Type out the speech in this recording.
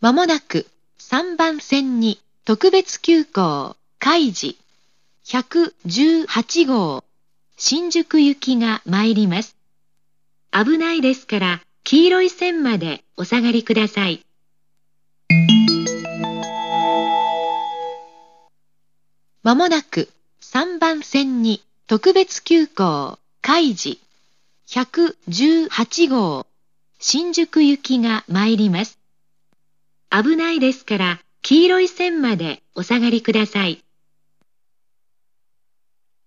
まもなく3番線に特別急行海事118号新宿行きが参ります。危ないですから黄色い線までお下がりください。まもなく3番線に特別急行海事118号新宿行きが参ります。危ないですから黄色い線までお下がりください。